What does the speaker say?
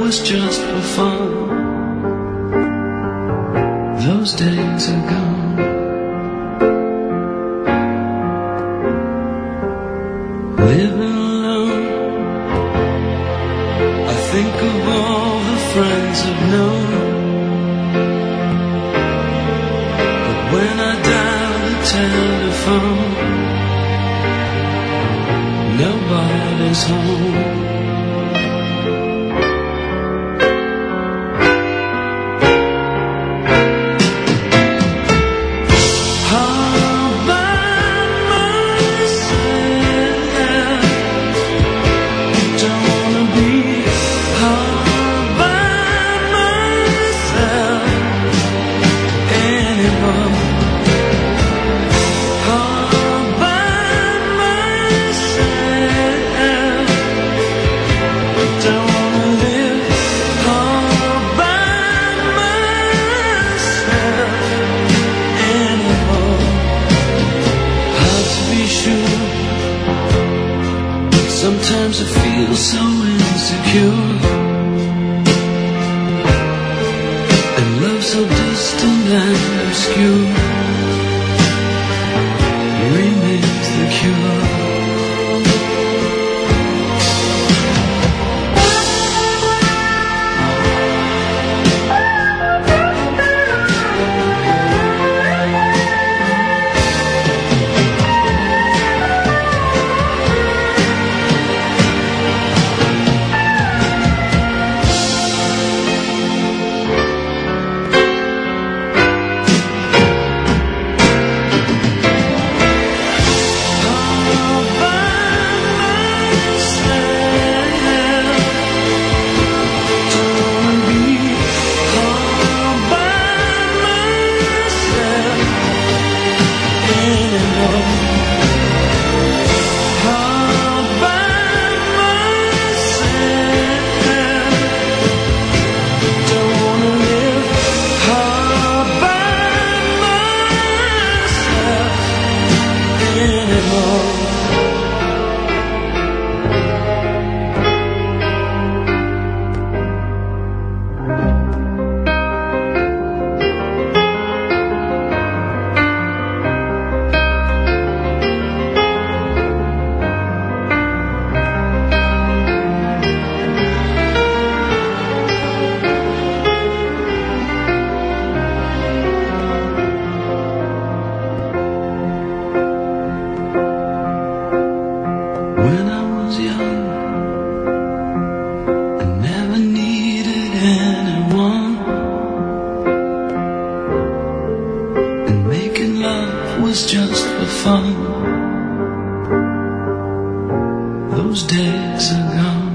was just for fun. Those days are gone. Living alone, I think of all the friends I've known. But when I dial the telephone, nobody's home. Sometimes I feel so insecure, and love so distant and obscure remains the cure. When I was young, I never needed anyone, and making love was just for fun. Those days are gone.